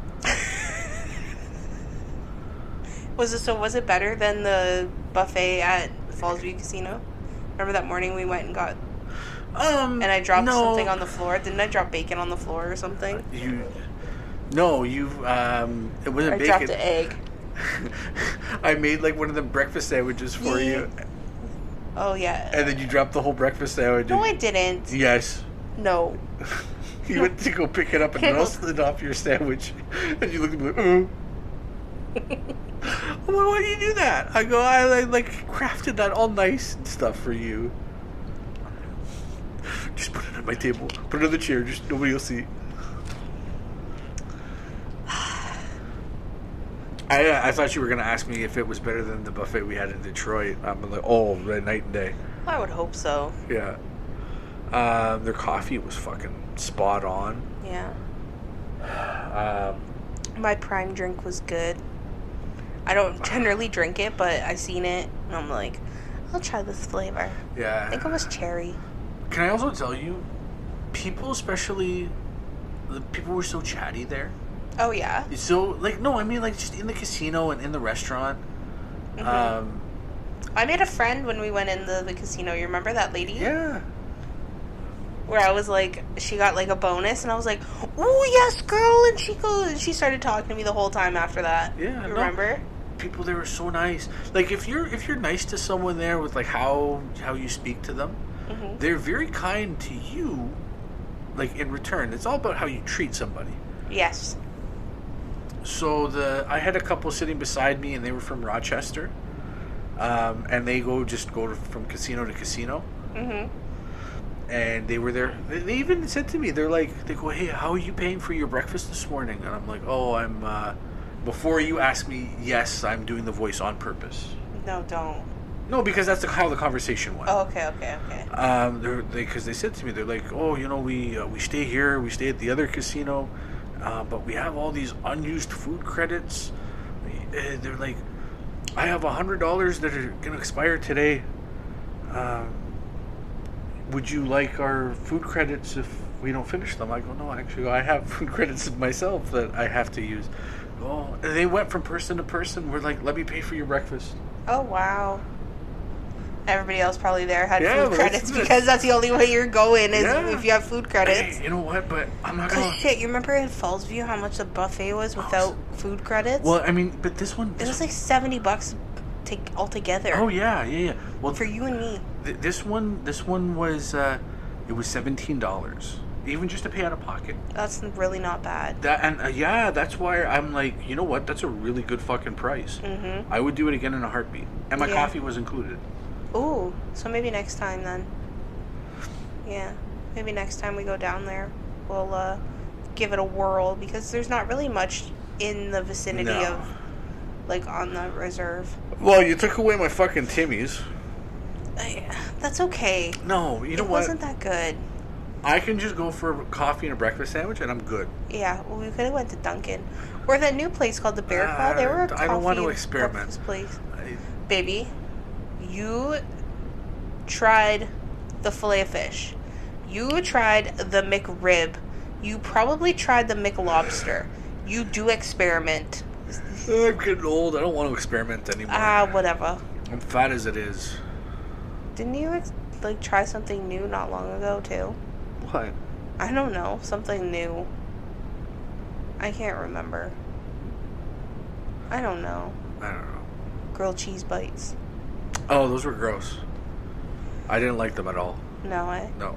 Was it so? Was it better than the buffet at Fallsview Casino? Remember that morning we went and got, Um, and I dropped no. something on the floor. Didn't I drop bacon on the floor or something? You, no, you. Um, it wasn't I bacon. dropped an egg. I made like one of them breakfast sandwiches for you, Oh yeah. and then you dropped the whole breakfast sandwich. No, I didn't. Yes. No. You went to go pick it up and No. roasted it off your sandwich, and you looked at me like, oh. I'm like, why do you do that? I go, I like, like crafted that all nice and stuff for you. Just put it on my table. Put it on the chair. Just nobody will see. I I thought you were gonna ask me if it was better than the buffet we had in Detroit. I'm like, oh, right, night and day. I would hope so. Yeah. Um, their coffee was fucking spot on. Yeah. Um, My prime drink was good. I don't generally drink it, but I seen it and I'm like, I'll try this flavor. yeah. I think it was cherry. Can I also tell you, people, especially the people were so chatty there. Oh yeah. So like no, I mean like just in the casino and in the restaurant. Mm-hmm. Um, I made a friend when we went into the casino. You remember that lady? Yeah. Where I was like, she got like a bonus, and I was like, "Oh yes, girl!" And she goes, and she started talking to me the whole time after that. Yeah, you no. remember? People there were so nice. Like if you're if you're nice to someone there with like how how you speak to them, mm-hmm. they're very kind to you. Like in return, it's all about how you treat somebody. Yes. So the I had a couple sitting beside me, and they were from Rochester, um, and they go just go to, from casino to casino. Mm-hmm. And they were there. They, they even said to me, they're like, they go, "Hey, how are you paying for your breakfast this morning?" And I'm like, "Oh, I'm." Uh, before you ask me, yes, I'm doing the voice on purpose. No, don't. No, because that's the, how the conversation went. Oh, okay, okay, okay. Um, they're because they, they said to me, they're like, "Oh, you know, we uh, we stay here, we stay at the other casino, uh, but we have all these unused food credits." Uh, they're like, "I have a hundred dollars that are gonna expire today. Um, would you like our food credits if we don't finish them?" I go, "No, actually, I have food credits myself that I have to use." Oh, and they went from person to person. We're like, "Let me pay for your breakfast." Oh wow. Everybody else probably there had yeah, food credits because that's the only way you're going is yeah. if you have food credits. Hey, you know what? But I'm not gonna. Shit, you remember in Fallsview how much the buffet was without oh, food credits? Well, I mean, but this one. This it was like seventy bucks take altogether. Oh yeah, yeah, yeah. Well, for you and me. Th- this one, this one was, uh, it was seventeen dollars, even just to pay out of pocket. That's really not bad. That and uh, yeah, that's why I'm like, you know what? That's a really good fucking price. Mm-hmm. I would do it again in a heartbeat, and my yeah. coffee was included. Ooh, so maybe next time then. Yeah, maybe next time we go down there, we'll uh, give it a whirl because there's not really much in the vicinity no. of, like, on the reserve. Well, you took away my fucking Timmy's. I, that's okay. No, you know it what? It wasn't that good. I can just go for a coffee and a breakfast sandwich, and I'm good. Yeah, well, we could have went to Dunkin'. Or that new place called the Bear Claw. Uh, they were a coffee I don't want to and experiment. breakfast place. I, Baby, you tried the filet of fish. You tried the McRib. You probably tried the McLobster. You do experiment. I'm getting old. I don't want to experiment anymore. Ah, uh, whatever. I'm fat as it is. Didn't you ex- like try something new not long ago too? What? I don't know. Something new. I can't remember. I don't know. I don't know. Grilled cheese bites. Oh, those were gross. I didn't like them at all. No, eh? No.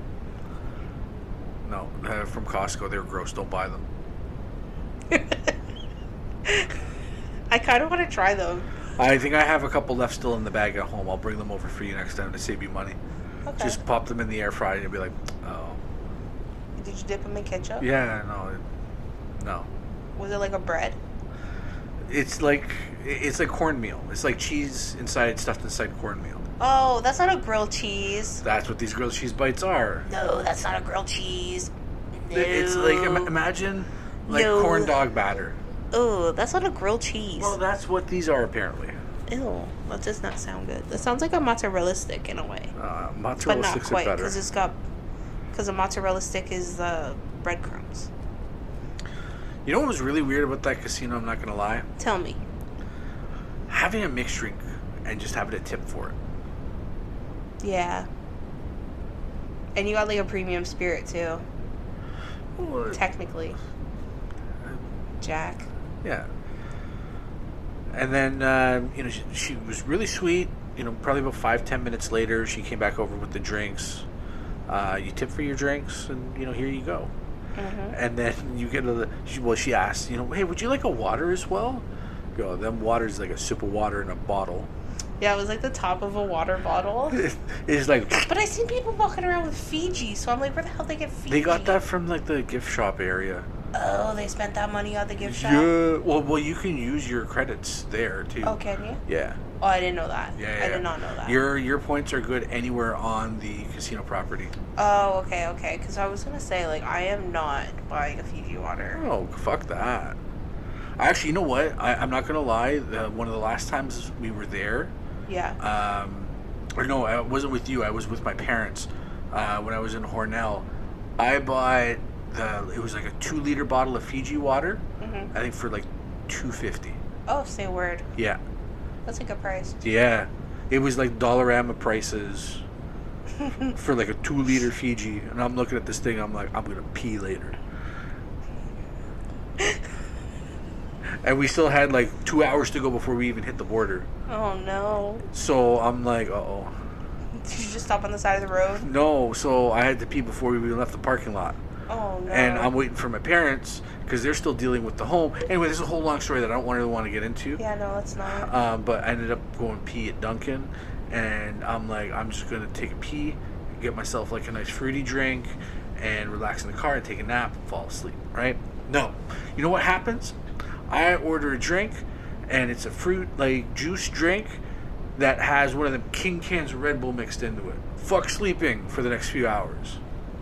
No. Uh, from Costco, they were gross. Don't buy them. I kind of want to try them. I think I have a couple left still in the bag at home. I'll bring them over for you next time to save you money. Okay. Just pop them in the air fryer and you'll be like, oh. Did you dip them in ketchup? Yeah, no. It, no. Was it like a bread? It's like it's like cornmeal. It's like cheese inside, stuffed inside cornmeal. Oh, that's not a grilled cheese. That's what these grilled cheese bites are. No, that's not a grilled cheese. No. It's like, imagine like no. corn dog batter. Oh, that's not a grilled cheese. Well, that's what these are apparently. Ew, that does not sound good. That sounds like a mozzarella stick in a way. Uh, mozzarella but not sticks quite, are better. because it's got, because a mozzarella stick is uh, breadcrumbs. You know what was really weird about that casino? I'm not gonna lie. Tell me. Having a mixed drink and just having a tip for it. Yeah. And you got like a premium spirit too. Well, technically. Jack. Yeah. And then, uh, you know, she, she was really sweet. You know, probably about five, ten minutes later, she came back over with the drinks. Uh, you tip for your drinks, and, you know, here you go. Mm-hmm. And then you get to the, she, well, she asked, you know, hey, would you like a water as well? Go, them water's like a sip of water in a bottle. Yeah, it was like the top of a water bottle. It's like... But I seen people walking around with Fiji, so I'm like, where the hell did they get Fiji? They got that from, like, the gift shop area. Oh, they spent that money on the gift shop? Yeah. Well, well, you can use your credits there, too. Oh, can you? Yeah. Oh, I didn't know that. Yeah, yeah. I did not know that. Your your points are good anywhere on the casino property. Oh, okay, okay. Because I was going to say, like, I am not buying a Fiji water. Oh, fuck that. Actually, you know what? I, I'm not going to lie. The, one of the last times we were there... Yeah. Um, or no, I wasn't with you. I was with my parents uh, when I was in Hornell. I bought the. It was like a two-liter bottle of Fiji water. Mm-hmm. I think for like two fifty. Oh, say a word. Yeah. That's a good price. Yeah. It was like Dollarama prices for like a two liter Fiji, and I'm looking at this thing. I'm like, I'm gonna pee later. And we still had like two hours to go before we even hit the border. Oh no! So I'm like, uh oh. Did you just stop on the side of the road? No, so I had to pee before we even left the parking lot. Oh no! And I'm waiting for my parents because they're still dealing with the home. Anyway, there's a whole long story that I don't really want to get into. Yeah, no, it's not. Um, but I ended up going pee at Dunkin', and I'm like, I'm just gonna take a pee, get myself like a nice fruity drink, and relax in the car and take a nap and fall asleep. Right? No, you know what happens? I order a drink, and it's a fruit like juice drink that has one of them King cans of Red Bull mixed into it. Fuck sleeping for the next few hours.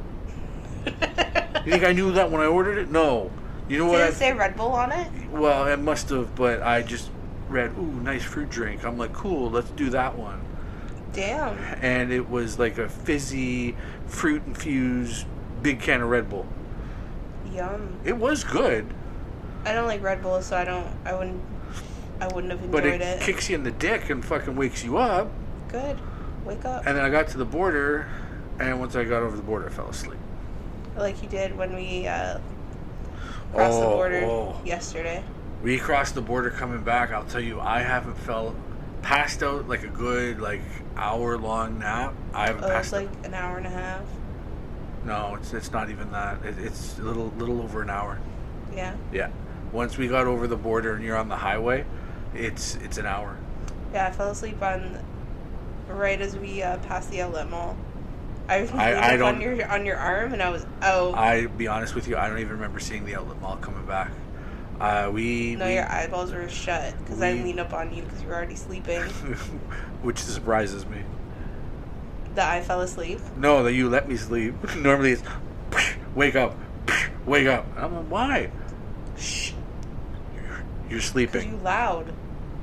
You think I knew that when I ordered it? No. You know what? Did I it say Red Bull on it? Well, it must have, but I just read, ooh, nice fruit drink. I'm like, cool, let's do that one. Damn. And it was like a fizzy, fruit-infused big can of Red Bull. Yum. It was good. I don't like Red Bull, so I don't, I wouldn't, I wouldn't have enjoyed But it, it. kicks you in the dick and fucking wakes you up. Good. Wake up. And then I got to the border, and once I got over the border, I fell asleep. Like you did when we uh, crossed oh, the border oh. yesterday. We crossed the border coming back. I'll tell you, I haven't felt passed out like a good like hour long nap. I haven't Oh, passed it's out. like an hour and a half. No, it's it's not even that. It, it's a little little over an hour. Yeah. Yeah. Once we got over the border and you're on the highway, it's it's an hour. Yeah, I fell asleep on right as we uh, passed the outlet mall. I was I, I don't, on your on your arm, and I was oh. I be honest with you, I don't even remember seeing the outlet mall coming back. Uh, we no, we, your eyeballs were shut because I we- leaned up on you because you were already sleeping. which surprises me. That I fell asleep. No, that you let me sleep. Normally it's wake up, wake up. I'm like, why? Shh. You're, you're Because sleeping. you loud.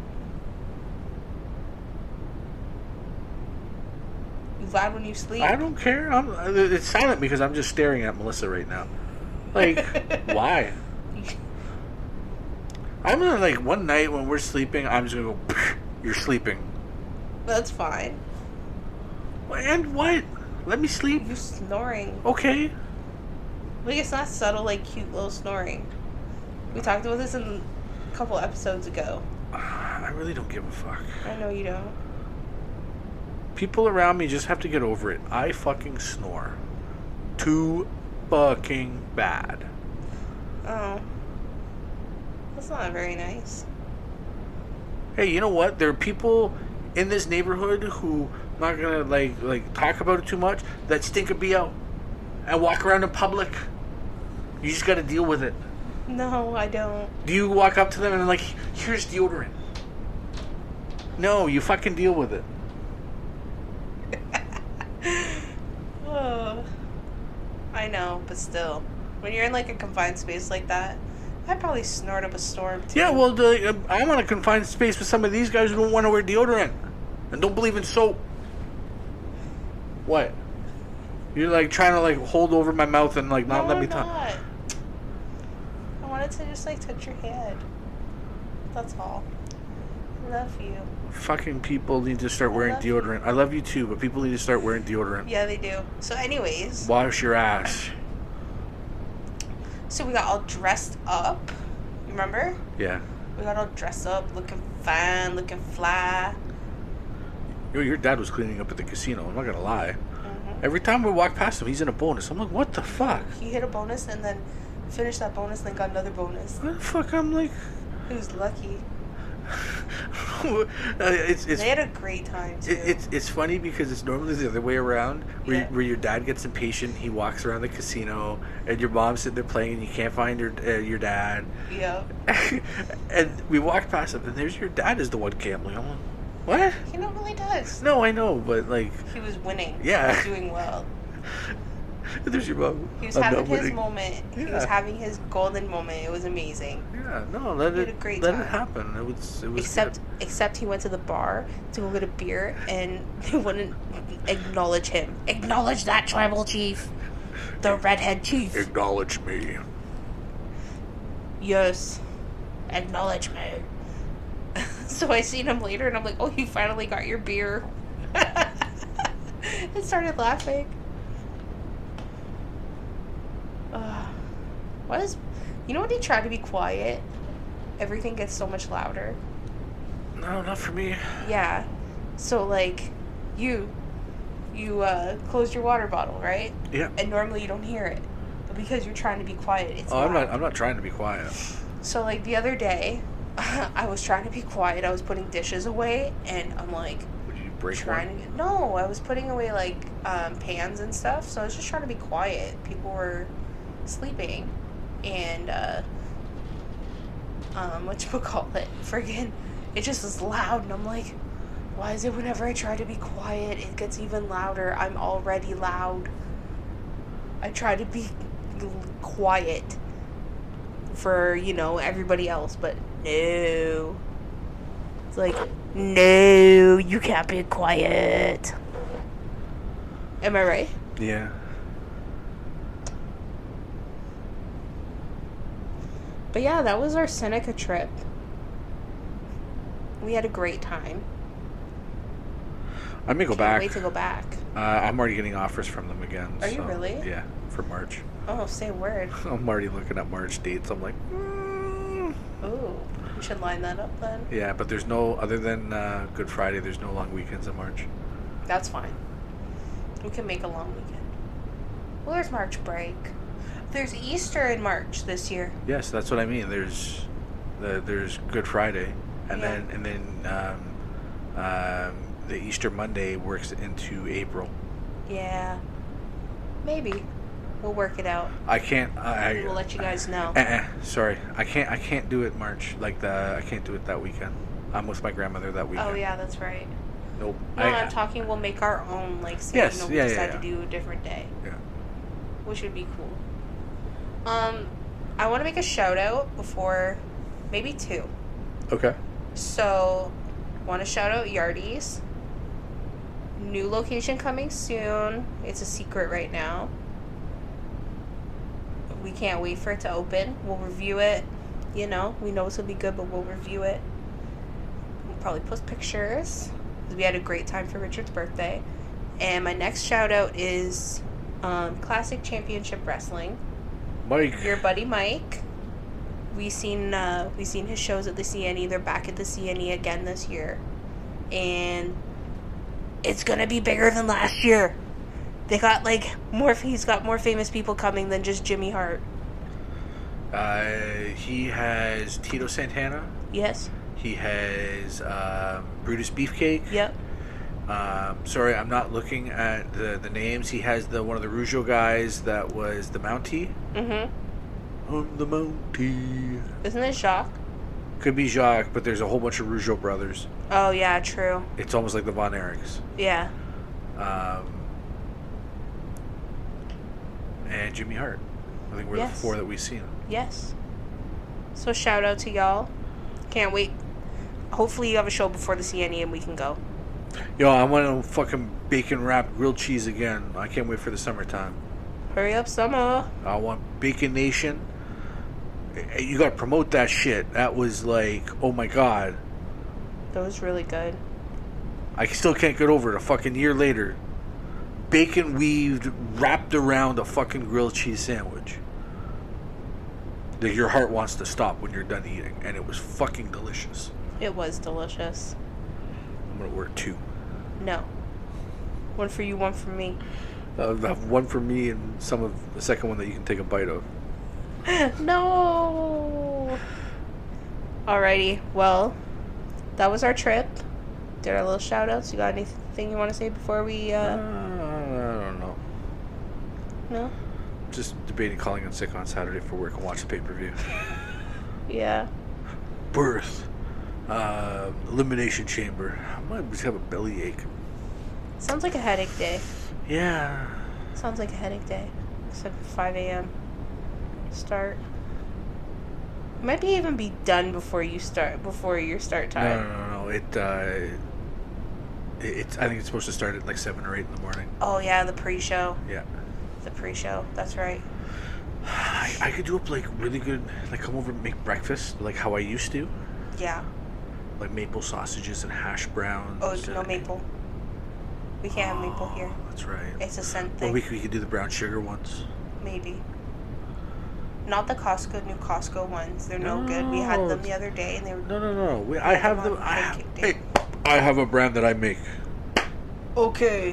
You loud when you sleep. I don't care. I'm, it's silent because I'm just staring at Melissa right now. Like, why? I'm gonna, like, one night when we're sleeping, I'm just gonna go, you're sleeping. That's fine. And what? Let me sleep. You're snoring. Okay. Like, it's not subtle, like, cute little snoring. We talked about this in a couple episodes ago. I really don't give a fuck. I know you don't. People around me just have to get over it. I fucking snore. Too fucking bad. Oh. That's not very nice. Hey, you know what? There are people in this neighborhood who, I'm not gonna like like talk about it too much, that stink a B O and walk around in public. You just gotta deal with it. No, I don't. Do you walk up to them and like, here's deodorant? No, you fucking deal with it. Oh. I know, but still. When you're in, like, a confined space like that, I'd probably snort up a storm, too. Yeah, well, the, uh, I'm on a confined space with some of these guys who don't want to wear deodorant and don't believe in soap. What? You're like trying to like hold over my mouth and like not no, let I'm me talk. not. I wanted to just like touch your head. That's all. I love you. Fucking people need to start wearing love deodorant. I love you too, but people need to start wearing deodorant. Yeah, they do. So, anyways, Wash your ass. so we got all dressed up. You remember? Yeah. We got all dressed up, looking fine, looking fly. Yo, your dad was cleaning up at the casino. I'm not gonna lie. Mm-hmm. Every time we walk past him, he's in a bonus. I'm like, what the fuck? He hit a bonus and then finished that bonus and then got another bonus. What the fuck? I'm like, He was lucky. uh, it's it's. They had a great time, too. It, it's it's funny because it's normally the other way around, where, Yeah. where your dad gets impatient, he walks around the casino, and your mom's sitting there playing, and you can't find your uh, your dad. Yeah. And we walk past him, and there's your dad is the one gambling. I'm like, what? He normally does. No, I know, but like, He was winning. Yeah. He was doing well. there's your mom. He was I'm having not his winning. moment. He Yeah. was having his golden moment. It was amazing. Yeah, no, let He it had a great let time. it happen. It was it was Except, good. except he went to the bar to go get a beer, and they wouldn't acknowledge him. Acknowledge that tribal chief, the redhead chief. Acknowledge me. Yes, acknowledge me. So I seen him later, and I'm like, oh, you finally got your beer. I started laughing. Uh, what is... You know when you try to be quiet, everything gets so much louder? No, not for me. Yeah. So, like, you... You, uh, closed your water bottle, right? Yeah. And normally you don't hear it. But because you're trying to be quiet, it's Oh, loud. I'm not, I'm not trying to be quiet. So, like, the other day, I was trying to be quiet. I was putting dishes away, and I'm, like... Would you break trying one? to get, no, I was putting away, like, um, pans and stuff, so I was just trying to be quiet. People were sleeping, and, uh... Um, whatchamacallit? Friggin'... It just was loud, and I'm like... Why is it whenever I try to be quiet, it gets even louder? I'm already loud. I try to be quiet for, you know, everybody else, but no. It's like, no, you can't be quiet. Am I right? Yeah. But yeah, that was our Seneca trip. We had a great time. I may go Can't back. wait to go back. Uh, I'm already getting offers from them again. Are so, you really? Yeah, for March. Oh, say a word. I'm already looking at March dates. I'm like, mm. Ooh, we should line that up then. Yeah, but there's no, other than uh, Good Friday, there's no long weekends in March. That's fine. We can make a long weekend. Well, there's March break. There's Easter in March this year. Yes, that's what I mean. There's the there's Good Friday, and Yeah. then and then um, um, the Easter Monday works into April. Yeah. Maybe. We'll work it out. I can't. I We'll let you guys know. Uh, uh, sorry, I can't. I can't do it March. Like the I can't do it that weekend. I'm with my grandmother that weekend. Oh, yeah, that's right. Nope. No, I, I'm talking we'll make our own, like, say, Yes, you know, we yeah, yeah, decide yeah. to do a different day. Yeah. Which would be cool. Um, I want to make a shout out before, maybe two. Okay. So, want to shout out Yardies. New location coming soon. It's a secret right now. We can't wait for it to open. We'll review it. You know, we know it's going to be good, but we'll review it. We'll probably post pictures. We had a great time for Richard's birthday. And my next shout out is um, Classic Championship Wrestling. Mike. Your buddy Mike. We seen uh, we seen his shows at the C N E. They're back at the C N E again this year, and it's gonna be bigger than last year. They got like more. He's got more famous people coming than just Jimmy Hart. Uh, he has Tito Santana. Yes. He has um, Brutus Beefcake. Yep. Um, sorry, I'm not looking at the, the names. He has the one of the Rougeau guys that was the Mountie. Mhm. I'm the Mountie. Isn't it Jacques? Could be Jacques, but there's a whole bunch of Rougeau brothers. Oh yeah, true. It's almost like the Von Erichs. Yeah. Um, and Jimmy Hart. I think we're Yes. the four that we've seen. Yes. So shout out to y'all. Can't wait. Hopefully you have a show before the C N E and we can go. Yo, I want to fucking bacon wrap grilled cheese again. I can't wait for the summertime. Hurry up, summer. I want Bacon Nation. You gotta promote that shit. That was like, oh my god. That was really good. I still can't get over it a fucking year later. Bacon weaved, wrapped around a fucking grilled cheese sandwich. That your heart wants to stop when you're done eating. And it was fucking delicious. It was delicious. I'm gonna order two. No. One for you, one for me. I'll have one for me and some of the second one that you can take a bite of. No. Alrighty. Well, that was our trip. Did our little shout outs. You got anything you want to say before we, uh... Uh, I don't know. No? Just debating calling in sick on Saturday for work and watch the pay-per-view. Yeah. Birth. Uh, Elimination Chamber. I might just have a belly ache. Sounds like a headache day. Yeah. Sounds like a headache day. Except for five a.m. start. Might be even be done before you start, before your start No, time. no, no, no. It, uh... It, it's, I think it's supposed to start at like seven or eight in the morning. Oh, yeah, the pre-show. Yeah. The pre-show. That's right. I, I could do up like really good, like come over and make breakfast like how I used to. Yeah. like maple sausages and hash browns. Oh, no and, maple. We can't have maple here. That's right. It's a scent Well, thing. we could, we could do the brown sugar ones. Maybe. Not the Costco, new Costco ones. They're no, no good. We had them the other day, and they were... No, no, no. We, I have them. I have, hey, I have a brand that I make. Okay.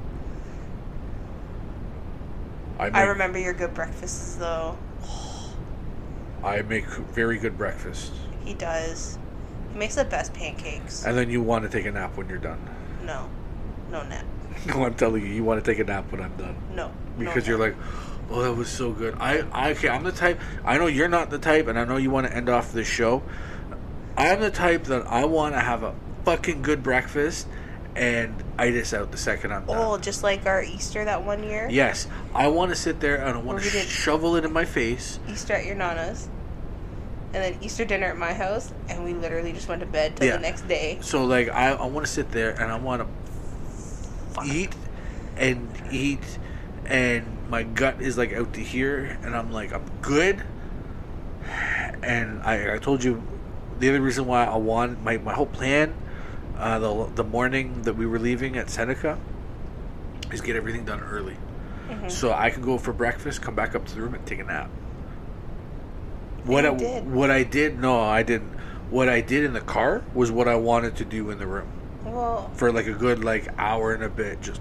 I, make, I remember your good breakfasts, though. I make very good breakfast. He does. He makes the best pancakes. And then you want to take a nap when you're done. No. No nap. No, I'm telling you, you want to take a nap when I'm done. No. Because no you're nap. like, oh, that was so good. I, I, okay, I'm the type, I know you're not the type, and I know you want to end off this show. I'm the type that I want to have a fucking good breakfast and itis out the second I'm done. Oh, just like our Easter that one year? Yes. I want to sit there and I want to sh- shovel it in my face. Easter at your Nana's. And then Easter dinner at my house. And we literally just went to bed till yeah. the next day. So, like, I, I want to sit there and I want to Fuck. eat and eat. And my gut is, like, out to here. And I'm like, I'm good. And I, I told you the other reason why I want my, my whole plan... Uh, the the morning that we were leaving at Seneca is get everything done early. Mm-hmm. So I can go for breakfast, come back up to the room and take a nap. What I, I did. What I did, no, I didn't. What I did in the car was what I wanted to do in the room. Well, for like a good like hour and a bit, just.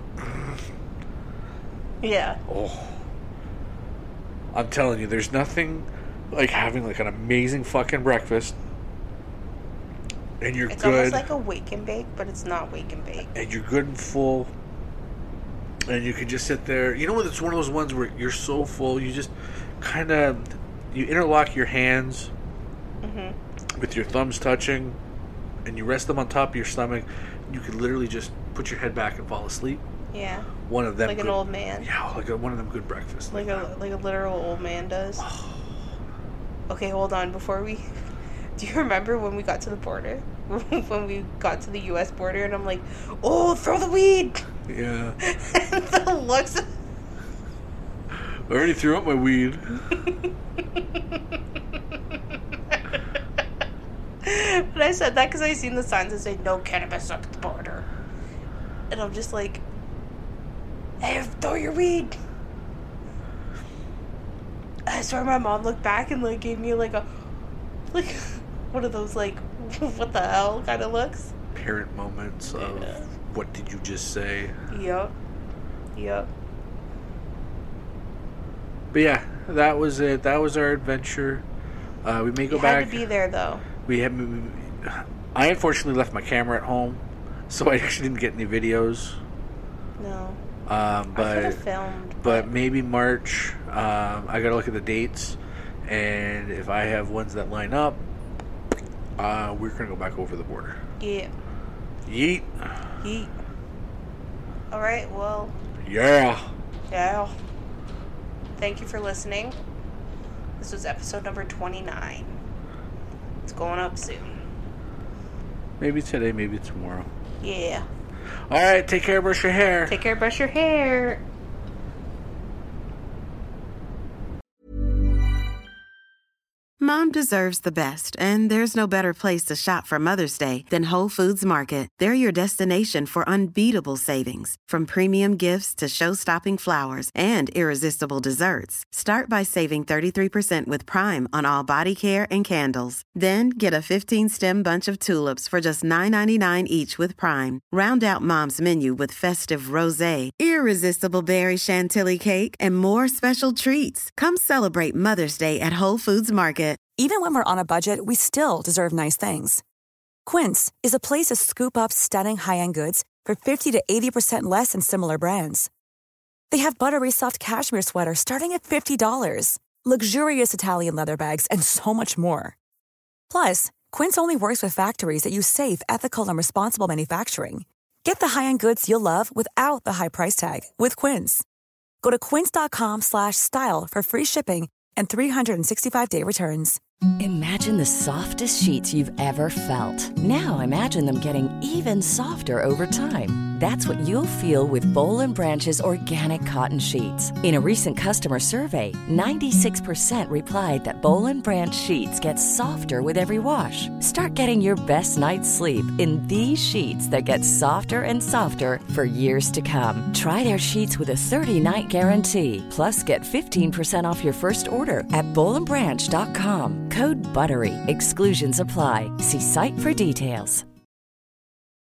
Yeah. Oh. I'm telling you, there's nothing like having like an amazing fucking breakfast. And you're it's good. It's almost like a wake and bake, but it's not wake and bake. And you're good and full. And you can just sit there. You know what? It's one of those ones where you're so full, you just kind of... You interlock your hands mm-hmm. with your thumbs touching. And you rest them on top of your stomach. You could literally just put your head back and fall asleep. Yeah. One of them Like good, an old man. Yeah, like a, one of them good breakfasts. Like, like a like a literal old man does. Okay, hold on. Before we... Do you remember when we got to the border? When we got to the U S border and I'm like, oh, throw the weed! Yeah. And the looks... I already threw up my weed. But I said that because I seen the signs that say, no cannabis at the border. And I'm just like, hey, throw your weed! I swear my mom looked back and like gave me like a... like... One of those, like, what the hell kind of looks. Parent moments of, yeah. What did you just say? Yep. Yep. But yeah, that was it. That was our adventure. Uh, we may go you back. Had to be there, though. We had. I unfortunately left my camera at home, so I actually didn't get any videos. No. Um, but, I could have filmed. But, but maybe March. Um, I got to look at the dates, and if I have ones that line up, Uh, we're gonna go back over the border. Yeah. Yeet. Yeet. Alright, well. Yeah. Yeah. Thank you for listening. This was episode number twenty-nine. It's going up soon. Maybe today, maybe tomorrow. Yeah. Alright, take care, brush your hair. Take care, brush your hair. Mom deserves the best, and there's no better place to shop for Mother's Day than Whole Foods Market. They're your destination for unbeatable savings, from premium gifts to show-stopping flowers and irresistible desserts. Start by saving thirty-three percent with Prime on all body care and candles. Then get a fifteen-stem bunch of tulips for just nine ninety-nine each with Prime. Round out Mom's menu with festive rosé, irresistible berry chantilly cake, and more special treats. Come celebrate Mother's Day at Whole Foods Market. Even when we're on a budget, we still deserve nice things. Quince is a place to scoop up stunning high-end goods for fifty to eighty percent less than similar brands. They have buttery soft cashmere sweaters starting at fifty dollars, luxurious Italian leather bags, and so much more. Plus, Quince only works with factories that use safe, ethical, and responsible manufacturing. Get the high-end goods you'll love without the high price tag with Quince. Go to quince.com slash style for free shipping and three sixty-five day returns. Imagine the softest sheets you've ever felt. Now imagine them getting even softer over time. That's what you'll feel with Bowl and Branch's organic cotton sheets. In a recent customer survey, ninety-six percent replied that Bowl and Branch sheets get softer with every wash. Start getting your best night's sleep in these sheets that get softer and softer for years to come. Try their sheets with a thirty-night guarantee. Plus, get fifteen percent off your first order at bowl and branch dot com. Code BUTTERY. Exclusions apply. See site for details.